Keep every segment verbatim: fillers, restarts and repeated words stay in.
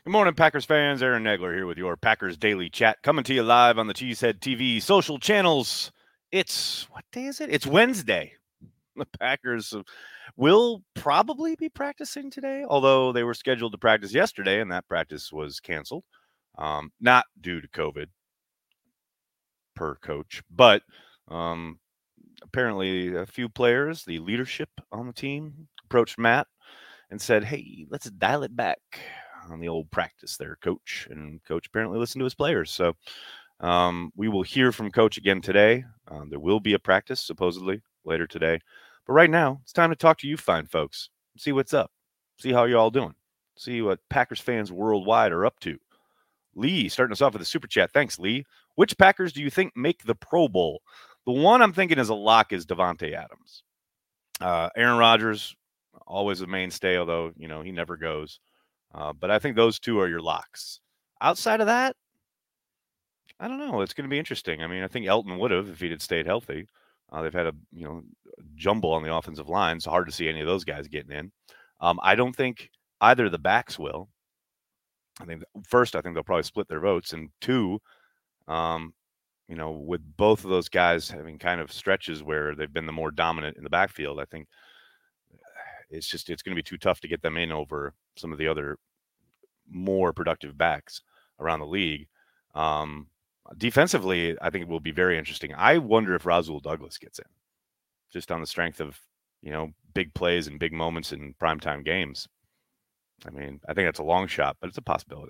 Good morning, Packers fans. Aaron Nagler here with your Packers Daily Chat, coming to you live on the Cheesehead T V social channels. It's, what day is it? It's Wednesday. The Packers will probably be practicing today, although they were scheduled to practice yesterday, and that practice was canceled. Um, not due to COVID, per coach, but um, apparently a few players, the leadership on the team, approached Matt and said, hey, let's dial it back on the old practice there, coach. And coach apparently listened to his players. So um, we will hear from coach again today. Um, there will be a practice supposedly later today. But right now, it's time to talk to you fine folks. See what's up. See how you all doing. See what Packers fans worldwide are up to. Lee, starting us off with a super chat. Thanks, Lee. Which Packers do you think make the Pro Bowl? The one I'm thinking is a lock is Davante Adams. Uh, Aaron Rodgers, always a mainstay, although, you know, he never goes. Uh, but I think those two are your locks. Outside of that, I don't know. It's going to be interesting. I mean, I think Elton would have if he'd had stayed healthy. Uh, they've had a, you know, jumble on the offensive line. It's hard to see any of those guys getting in. Um, I don't think either of the backs will. I think first, I think they'll probably split their votes, and two, um, you know, with both of those guys having kind of stretches where they've been the more dominant in the backfield, I think it's just it's going to be too tough to get them in over some of the other more productive backs around the league. Um, defensively, I think it will be very interesting. I wonder if Rasul Douglas gets in, just on the strength of, you know, big plays and big moments in primetime games. I mean, I think that's a long shot, but it's a possibility.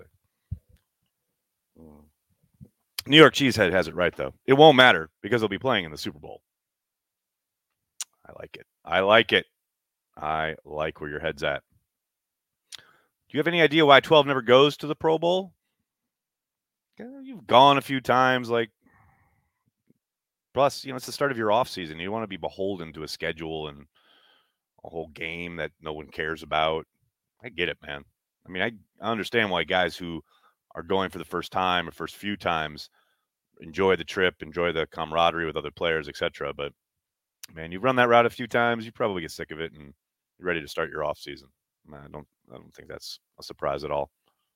New York Cheesehead has it right, though. It won't matter because they'll be playing in the Super Bowl. I like it. I like it. I like where your head's at. Do you have any idea why twelve never goes to the Pro Bowl? You've gone a few times. Like, plus, you know, it's the start of your off season. You don't want to be beholden to a schedule and a whole game that no one cares about. I get it, man. I mean, I, I understand why guys who are going for the first time or first few times enjoy the trip, enjoy the camaraderie with other players, et cetera. But man, you've run that route a few times, you probably get sick of it and you're ready to start your off season. I don't, I don't think that's a surprise at all.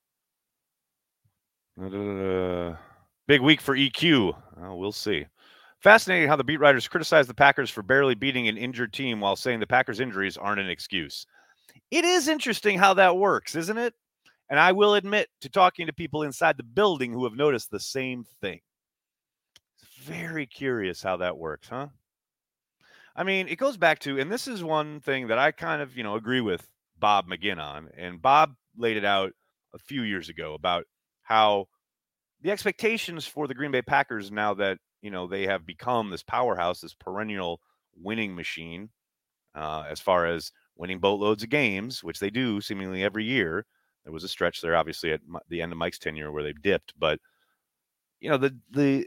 Uh, big week for E Q. Uh, we'll see. Fascinating how the beat writers criticize the Packers for barely beating an injured team while saying the Packers' injuries aren't an excuse. It is interesting how that works, isn't it? And I will admit to talking to people inside the building who have noticed the same thing. It's very curious how that works, huh? I mean, it goes back to, and this is one thing that I kind of, you know, agree with Bob McGinn on. And Bob laid it out a few years ago about how the expectations for the Green Bay Packers now that, you know, they have become this powerhouse, this perennial winning machine, uh, as far as winning boatloads of games, which they do seemingly every year. There was a stretch there, obviously, at the end of Mike's tenure where they dipped. But, you know, the the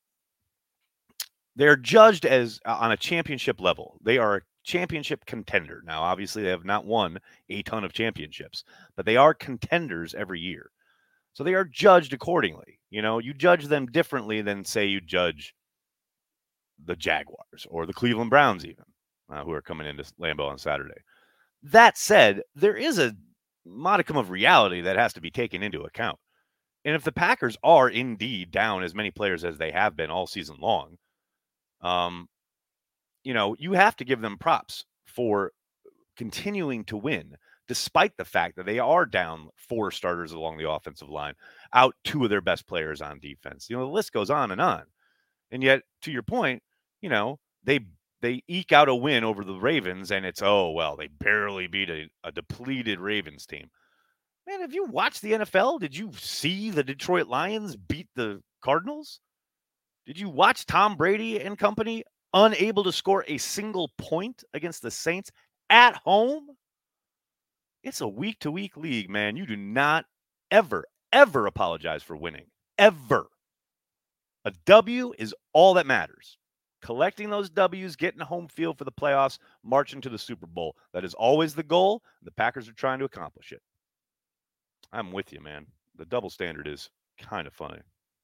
they're judged as uh, on a championship level. They are a championship contender. Now, obviously, they have not won a ton of championships, but they are contenders every year. So they are judged accordingly. You know, you judge them differently than, say, you judge the Jaguars or the Cleveland Browns even, uh, who are coming into Lambeau on Saturday. That said, there is a modicum of reality that has to be taken into account. And if the Packers are indeed down as many players as they have been all season long, um, you know, you have to give them props for continuing to win, despite the fact that they are down four starters along the offensive line, out two of their best players on defense. You know, the list goes on and on. And yet, to your point, you know, they they eke out a win over the Ravens, and it's, oh, well, they barely beat a, a depleted Ravens team. Man, have you watched the N F L? Did you see the Detroit Lions beat the Cardinals? Did you watch Tom Brady and company unable to score a single point against the Saints at home? It's a week-to-week league, man. You do not ever, ever apologize for winning. Ever. A W is all that matters. Collecting those W's, getting home field for the playoffs, marching to the Super Bowl. That is always the goal. The Packers are trying to accomplish it. I'm with you, man. The double standard is kind of funny.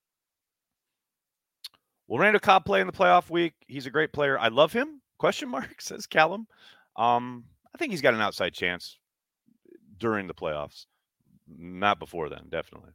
Will Randall Cobb play in the playoff week? He's a great player. I love him. Question mark, says Callum. Um, I think he's got an outside chance during the playoffs. not before then, definitely.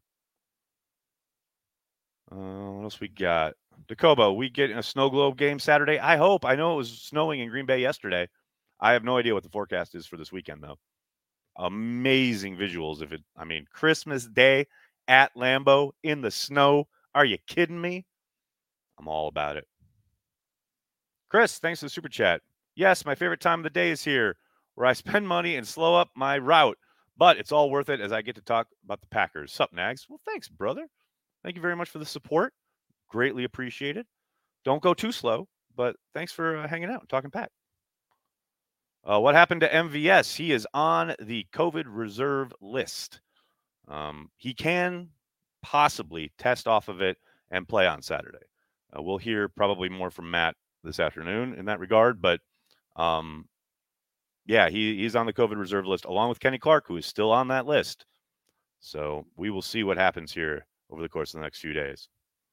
Uh, what else we got? Dacobo, we get a snow globe game Saturday. I hope. I know it was snowing in Green Bay yesterday. I have no idea what the forecast is for this weekend, though. Amazing visuals. If it, I mean, Christmas Day at Lambeau in the snow. Are you kidding me? I'm all about it. Chris, thanks for the super chat. Yes, my favorite time of the day is here, where I spend money and slow up my route, but it's all worth it as I get to talk about the Packers. Sup, Nags? Well, thanks, brother. Thank you very much for the support. Greatly appreciated. Don't go too slow, but thanks for uh, hanging out and talking Pack. Uh, what happened to M V S? He is on the COVID reserve list. Um, he can possibly test off of it and play on Saturday. Uh, we'll hear probably more from Matt this afternoon in that regard, but um, yeah, he, he's on the COVID reserve list along with Kenny Clark, who is still on that list. So we will see what happens here over the course of the next few days.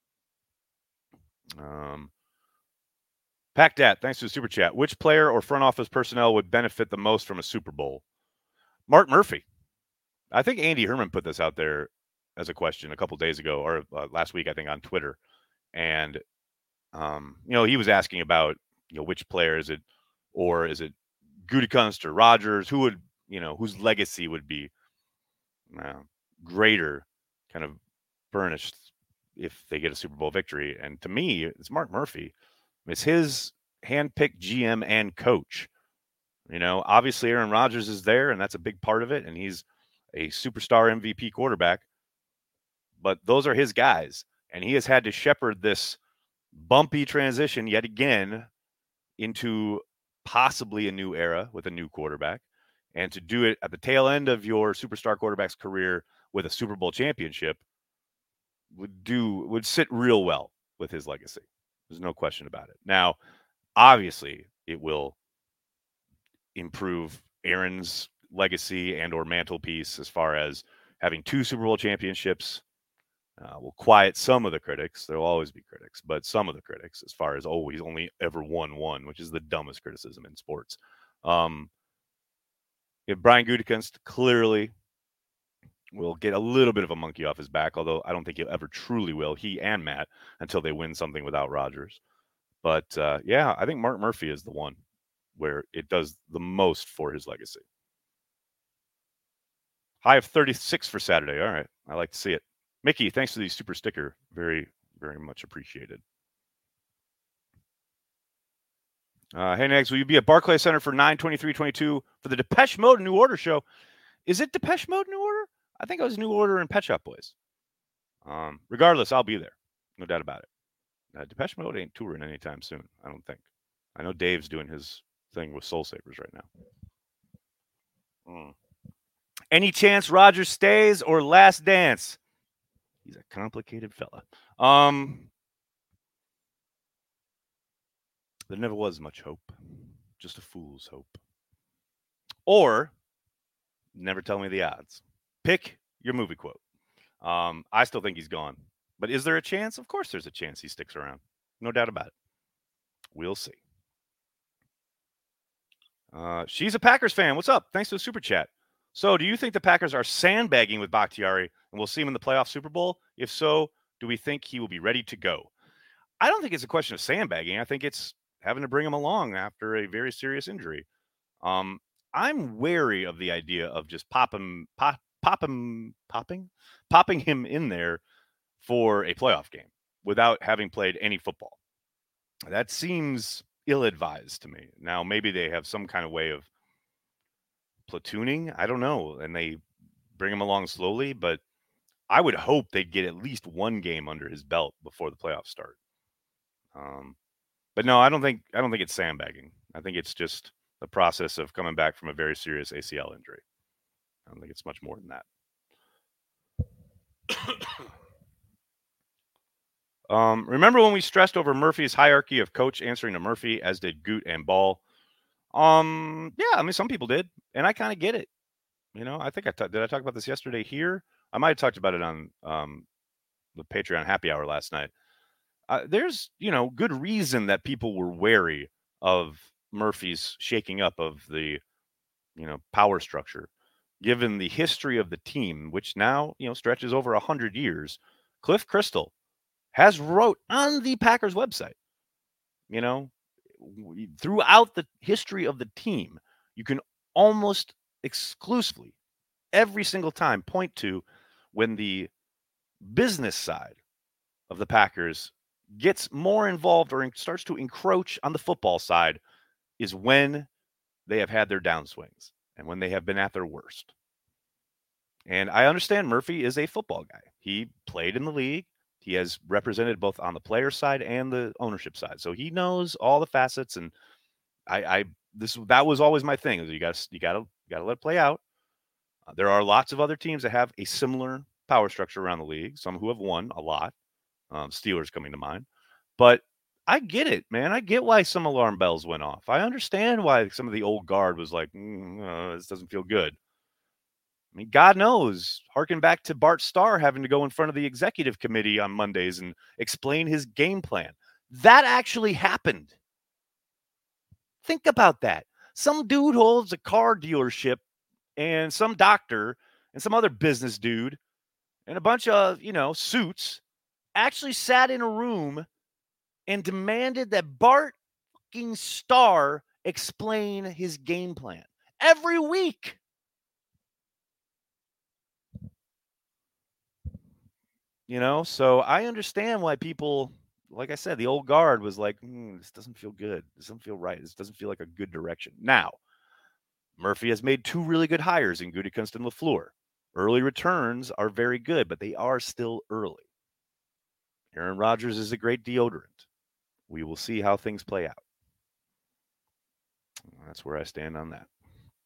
Um, Pack Dat, thanks for the super chat. Which player or front office personnel would benefit the most from a Super Bowl? Mark Murphy. I think Andy Herman put this out there as a question a couple days ago, or uh, last week, I think, on Twitter. And, um, you know, he was asking about, you know, which player is it, or is it Gutekunst or Rodgers? Who would, you know, whose legacy would be uh, greater, kind of burnished if they get a Super Bowl victory? And to me, it's Mark Murphy. It's his handpicked G M and coach. You know, obviously Aaron Rodgers is there, and that's a big part of it, and he's a superstar M V P quarterback. But those are his guys, and he has had to shepherd this bumpy transition yet again into possibly a new era with a new quarterback, and to do it at the tail end of your superstar quarterback's career with a Super Bowl championship would do would sit real well with his legacy. There's no question about it. Now, obviously, it will improve Aaron's legacy and or mantelpiece as far as having two Super Bowl championships. Uh, will quiet some of the critics. There will always be critics, but some of the critics as far as, oh, he's only ever won one, which is the dumbest criticism in sports. Um, if Brian Gutekunst clearly will get a little bit of a monkey off his back, although I don't think he'll ever truly will, he and Matt, until they win something without Rodgers. But uh, yeah, I think Mark Murphy is the one where it does the most for his legacy. High of thirty-six for Saturday. All right. I like to see it. Mickey, thanks for the super sticker. Very, very much appreciated. Uh, hey, Nags, will you be at Barclays Center for nine twenty-three twenty-two for the Depeche Mode New Order show? Is it Depeche Mode New Order? I think it was New Order and Pet Shop Boys. Um, regardless, I'll be there. No doubt about it. Uh, Depeche Mode ain't touring anytime soon, I don't think. I know Dave's doing his thing with Soul Savers right now. Mm. Any chance Rodgers stays or Last Dance? He's a complicated fella. Um, there never was much hope. Just a fool's hope. Or never tell me the odds. Pick your movie quote. Um, I still think he's gone. But is there a chance? Of course there's a chance he sticks around. No doubt about it. We'll see. Uh, she's a Packers fan. What's up? Thanks for the super chat. So do you think the Packers are sandbagging with Bakhtiari and we'll see him in the playoff Super Bowl? If so, do we think he will be ready to go? I don't think it's a question of sandbagging. I think it's having to bring him along after a very serious injury. Um, I'm wary of the idea of just popping, pop, popping, popping, popping him in there for a playoff game without having played any football. That seems ill-advised to me. Now, maybe they have some kind of way of platooning. I don't know. And they bring him along slowly, but I would hope they'd get at least one game under his belt before the playoffs start. Um, but no, I don't think I don't think it's sandbagging. I think it's just the process of coming back from a very serious A C L injury. I don't think it's much more than that. um, remember when we stressed over Murphy's hierarchy of coach answering to Murphy, as did Goot and Ball? Um, yeah, I mean, some people did, and I kind of get it. You know, I think I t- did I talk about this yesterday here? I might have talked about it on um, the Patreon happy hour last night. Uh, there's, you know, good reason that people were wary of Murphy's shaking up of the, you know, power structure. given the history of the team, which now, you know, stretches over one hundred years, Cliff Crystal has wrote on the Packers website, you know, throughout the history of the team, you can almost exclusively every single time point to when the business side of the Packers gets more involved or starts to encroach on the football side is when they have had their downswings and when they have been at their worst. And I understand Murphy is a football guy. He played in the league. He has represented both on the player side and the ownership side. So he knows all the facets. And I, I this that was always my thing. Is you got you got to you got to let it play out. Uh, there are lots of other teams that have a similar power structure around the league. Some who have won a lot. Um, Steelers coming to mind. But I get it, man. I get why some alarm bells went off. I understand why some of the old guard was like, mm, uh, this doesn't feel good. I mean, God knows, harken back to Bart Starr having to go in front of the executive committee on Mondays and explain his game plan. That actually happened. Think about that. Some dude holds a car dealership and some doctor and some other business dude and a bunch of, you know, suits actually sat in a room and demanded that Bart fucking Starr explain his game plan every week. You know, so I understand why people, like I said, the old guard was like, mm, this doesn't feel good. This doesn't feel right. This doesn't feel like a good direction. Now, Murphy has made two really good hires in Gutekunst and LaFleur. Early returns are very good, but they are still early. Aaron Rodgers is a great deodorant. We will see how things play out. That's where I stand on that.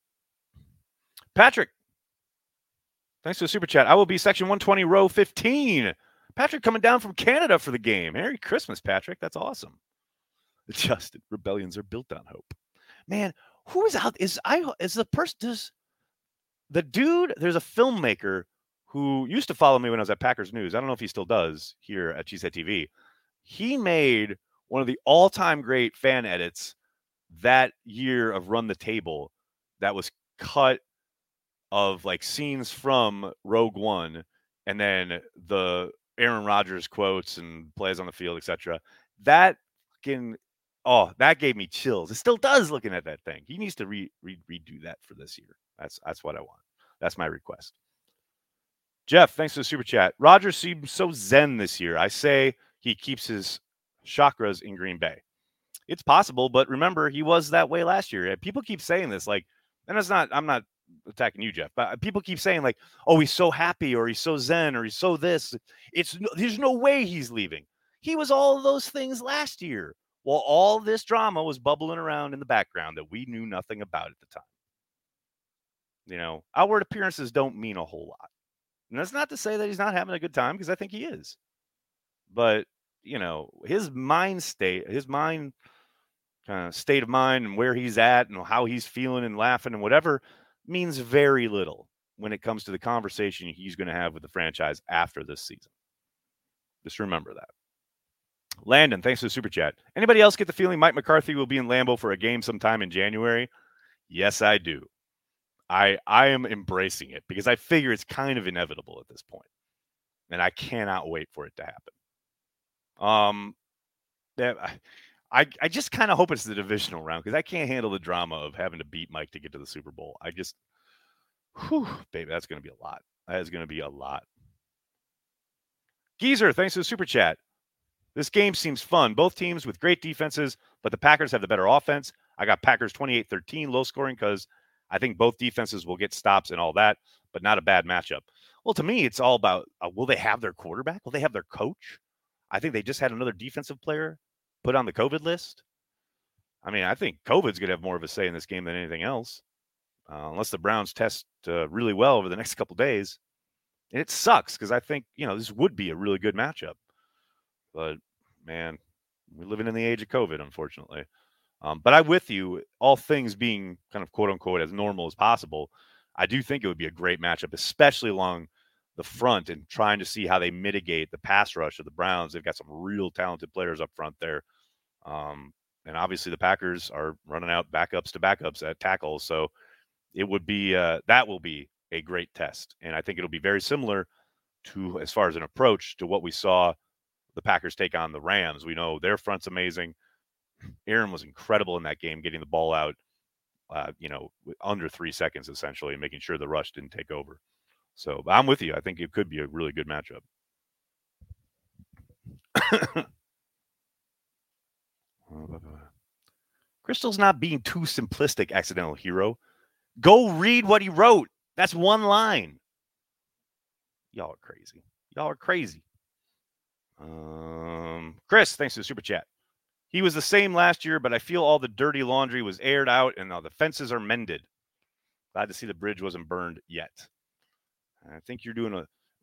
Patrick, thanks for the super chat. I will be section one twenty, row fifteen. Patrick coming down from Canada for the game. Merry Christmas, Patrick. That's awesome. Adjusted. Rebellions are built on hope. Man, who is out? Is I is the person does the dude? There's a filmmaker who used to follow me when I was at Packers News. I don't know if he still does here at Cheesehead T V. He made one of the all-time great fan edits that year of Run the Table that was cut of like scenes from Rogue One and then the Aaron Rodgers quotes and plays on the field, et cetera. That fucking oh, that gave me chills. It still does looking at that thing. He needs to re, re redo that for this year. That's that's what I want. That's my request. Jeff, thanks for the super chat. Rodgers seems so zen this year. I say he keeps his chakras in Green Bay. It's possible, but remember, he was that way last year. People keep saying this, like, and it's not, I'm not attacking you, Jeff, but people keep saying, like, oh, he's so happy, or he's so zen, or he's so this. It's there's no way he's leaving. He was all of those things last year, while all this drama was bubbling around in the background that we knew nothing about at the time. You know, outward appearances don't mean a whole lot. And that's not to say that he's not having a good time, because I think he is. But, you know, his mind state, his mind kind of state of mind and where he's at and how he's feeling and laughing and whatever means very little when it comes to the conversation he's going to have with the franchise after this season. Just remember that. Landon, thanks for the super chat. Anybody else get the feeling Mike McCarthy will be in Lambeau for a game sometime in January? Yes, I do. I I am embracing it because I figure it's kind of inevitable at this point, and I cannot wait for it to happen. Um, yeah, I I just kind of hope it's the divisional round because I can't handle the drama of having to beat Mike to get to the Super Bowl. I just, whew, baby, that's going to be a lot. That is going to be a lot. Geezer, thanks for the super chat. This game seems fun. Both teams with great defenses, but the Packers have the better offense. I got Packers twenty-eight thirteen, low scoring, because I think both defenses will get stops and all that, but not a bad matchup. Well, to me, it's all about, uh, will they have their quarterback? Will they have their coach? I think they just had another defensive player put on the COVID list. I mean, I think COVID's going to have more of a say in this game than anything else, uh, unless the Browns test uh, really well over the next couple days. And it sucks because I think, you know, this would be a really good matchup. But, man, we're living in the age of COVID, unfortunately. Um, but I'm with you, all things being kind of quote-unquote as normal as possible, I do think it would be a great matchup, especially along the front and trying to see how they mitigate the pass rush of the Browns. They've got some real talented players up front there. Um, and obviously the Packers are running out backups to backups at tackles. So it would be, uh, that will be a great test. And I think it'll be very similar to, as far as an approach, to what we saw the Packers take on the Rams. We know their front's amazing. Aaron was incredible in that game, getting the ball out, uh, you know, under three seconds, essentially, and making sure the rush didn't take over. So I'm with you. I think it could be a really good matchup. Crystal's not being too simplistic, accidental hero. Go read what he wrote. That's one line. Y'all are crazy. Y'all are crazy. Um, Chris, thanks for the super chat. He was the same last year, but I feel all the dirty laundry was aired out and now the fences are mended. Glad to see the bridge wasn't burned yet. I think you're doing a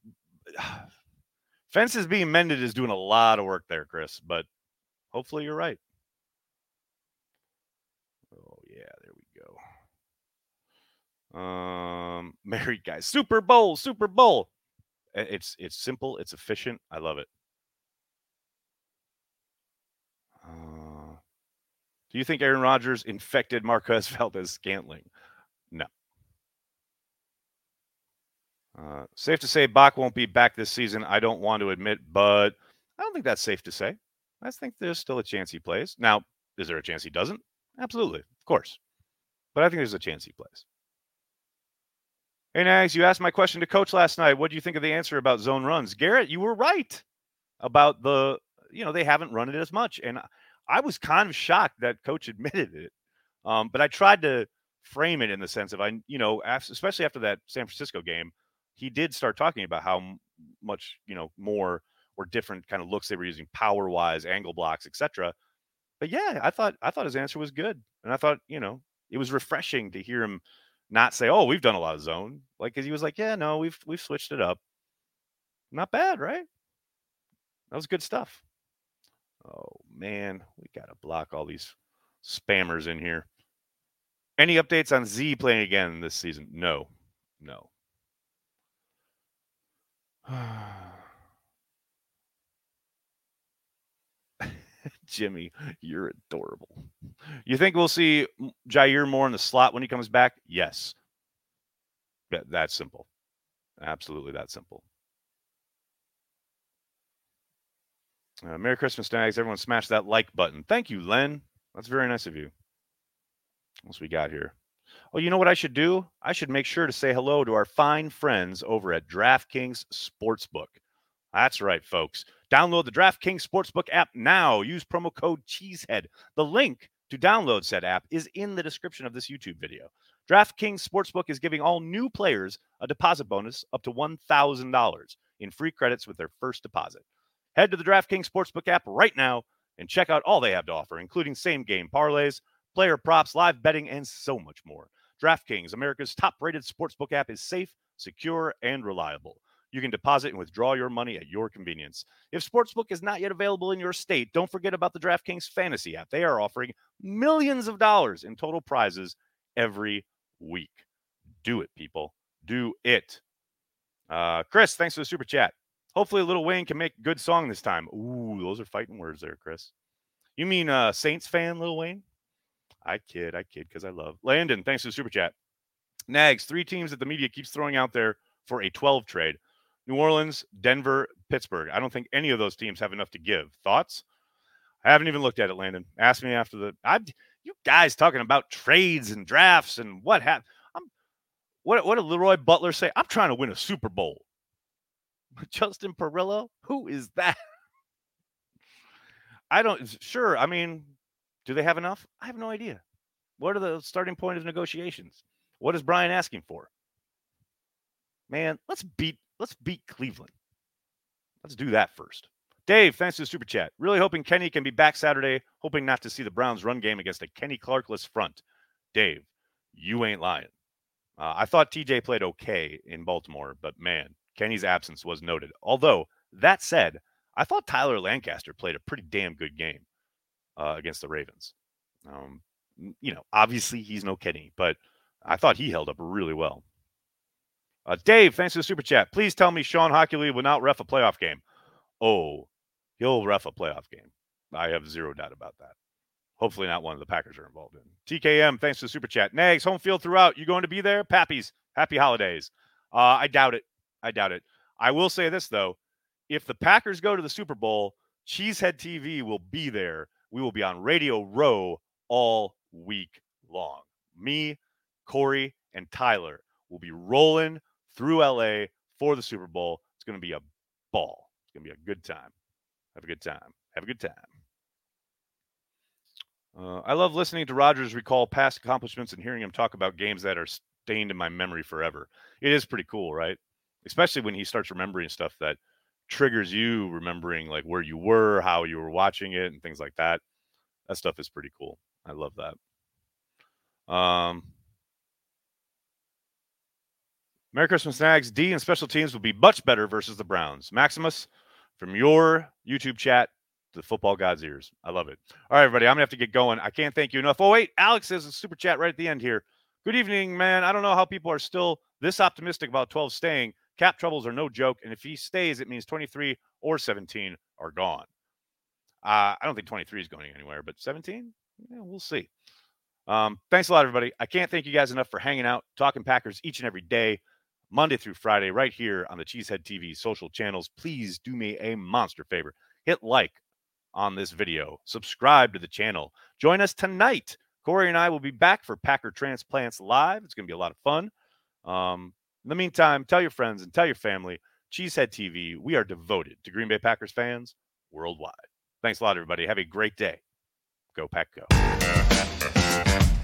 fences being mended is doing a lot of work there, Chris, but hopefully you're right. Oh yeah, there we go. Um, married guys, Super Bowl, Super Bowl. It's it's simple, it's efficient. I love it. Uh, do you think Aaron Rodgers infected Marquez Valdes-Scantling? No. Uh, safe to say Bach won't be back this season. I don't want to admit, but I don't think that's safe to say. I think there's still a chance he plays. Now, is there a chance he doesn't? Absolutely, of course. But I think there's a chance he plays. Hey, Nags, you asked my question to Coach last night. What do you think of the answer about zone runs? Garrett, you were right about the, you know, they haven't run it as much. And I was kind of shocked that Coach admitted it. Um, but I tried to frame it in the sense of, I, you know, especially after that San Francisco game, he did start talking about how much, you know, more or different kind of looks they were using power wise, angle blocks, et cetera. But yeah, I thought, I thought his answer was good. And I thought, you know, it was refreshing to hear him not say, "Oh, we've done a lot of zone." Like, because he was like, "Yeah, no, we've we've switched it up." Not bad, right? That was good stuff. Oh man, we gotta block all these spammers in here. Any updates on Z playing again this season? No, no. Jimmy, you're adorable. You think we'll see Jair more in the slot when he comes back? Yes. That, that's simple. Absolutely that simple. Uh, Merry Christmas, Nags. Everyone smash that like button. Thank you, Len. That's very nice of you. What else we got here? Oh, you know what I should do? I should make sure to say hello to our fine friends over at DraftKings Sportsbook. That's right, folks. Download the DraftKings Sportsbook app now. Use promo code Cheesehead. The link to download said app is in the description of this YouTube video. DraftKings Sportsbook is giving all new players a deposit bonus up to one thousand dollars in free credits with their first deposit. Head to the DraftKings Sportsbook app right now and check out all they have to offer, including same-game parlays, player props, live betting, and so much more. DraftKings, America's top-rated sportsbook app, is safe, secure, and reliable. You can deposit and withdraw your money at your convenience. If Sportsbook is not yet available in your state, don't forget about the DraftKings Fantasy app. They are offering millions of dollars in total prizes every week. Do it, people. Do it. Uh, Chris, thanks for the super chat. Hopefully Lil Wayne can make a good song this time. Ooh, those are fighting words there, Chris. You mean uh, Saints fan, Lil Wayne? I kid, I kid, because I love. Landon, thanks for the super chat. Nags, three teams that the media keeps throwing out there for a twelve trade. New Orleans, Denver, Pittsburgh. I don't think any of those teams have enough to give. Thoughts? I haven't even looked at it, Landon. Ask me after the. I, you guys talking about trades and drafts and what happened. I'm. What, what did Leroy Butler say? I'm trying to win a Super Bowl. Justin Perillo? Who is that? I don't. Sure. I mean, do they have enough? I have no idea. What are the starting point of negotiations? What is Brian asking for? Man, let's beat let's beat Cleveland. Let's do that first. Dave, thanks for the super chat. Really hoping Kenny can be back Saturday. Hoping not to see the Browns run game against a Kenny Clarkless front. Dave, you ain't lying. Uh, I thought T J played okay in Baltimore, but man, Kenny's absence was noted. Although, that said, I thought Tyler Lancaster played a pretty damn good game uh, against the Ravens. Um, you know, obviously he's no Kenny, but I thought he held up really well. Uh, Dave, thanks for the super chat. Please tell me Sean Hockley will not ref a playoff game. Oh, he'll ref a playoff game. I have zero doubt about that. Hopefully not one of the Packers are involved in. T K M, thanks for the super chat. Nags, home field throughout. You going to be there? Pappies, happy holidays. Uh, I doubt it. I doubt it. I will say this, though. If the Packers go to the Super Bowl, Cheesehead T V will be there. We will be on Radio Row all week long. Me, Corey, and Tyler will be rolling through L A for the Super Bowl. It's going to be a ball. It's going to be a good time. Have a good time. Have a good time. Uh, I love listening to Rodgers recall past accomplishments and hearing him talk about games that are stained in my memory forever. It is pretty cool, right? Especially when he starts remembering stuff that triggers you remembering like where you were, how you were watching it, and things like that. That stuff is pretty cool. I love that. Um, Merry Christmas, Nags. D and special teams will be much better versus the Browns. Maximus, from your YouTube chat to the football god's ears. I love it. All right, everybody, I'm going to have to get going. I can't thank you enough. Oh, wait, Alex says a super chat right at the end here. Good evening, man. I don't know how people are still this optimistic about twelve staying. Cap troubles are no joke, and if he stays, it means twenty-three or seventeen are gone. Uh, I don't think twenty-three is going anywhere, but seventeen, yeah, we'll see. Um, thanks a lot, everybody. I can't thank you guys enough for hanging out, talking Packers each and every day, Monday through Friday, right here on the Cheesehead T V social channels. Please do me a monster favor. Hit like on this video. Subscribe to the channel. Join us tonight. Corey and I will be back for Packer Transplants Live. It's going to be a lot of fun. Um, in the meantime, tell your friends and tell your family. Cheesehead T V, we are devoted to Green Bay Packers fans worldwide. Thanks a lot, everybody. Have a great day. Go Pack Go.